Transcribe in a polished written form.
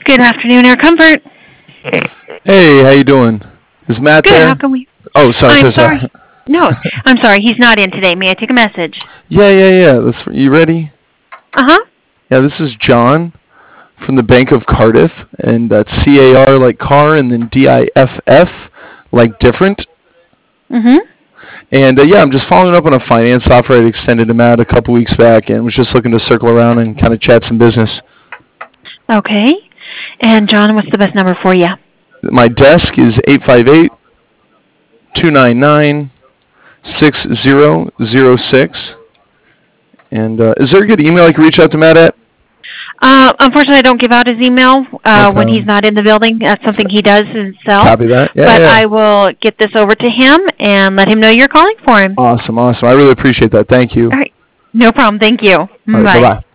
Good afternoon, Air Comfort. Hey, how you doing? Is Matt Good. there? How can we? Oh, sorry. I'm sorry. No, I'm sorry. He's not in today. May I take a message? Yeah. You ready? Uh-huh. Yeah, this is John from the Bank of Cardiff, and that's CAR like car, and then DIFF like different. Mm-hmm. And I'm just following up on a finance offer I'd extended to Matt a couple weeks back, and was just looking to circle around and kind of chat some business. Okay. And John, what's the best number for you? My desk is 858-299-6006. And is there a good email I can reach out to Matt at? Unfortunately, I don't give out his email when he's not in the building. That's something he does himself. Copy that. But I will get this over to him and let him know you're calling for him. Awesome. I really appreciate that. Thank you. All right. No problem. Thank you. All right, bye-bye.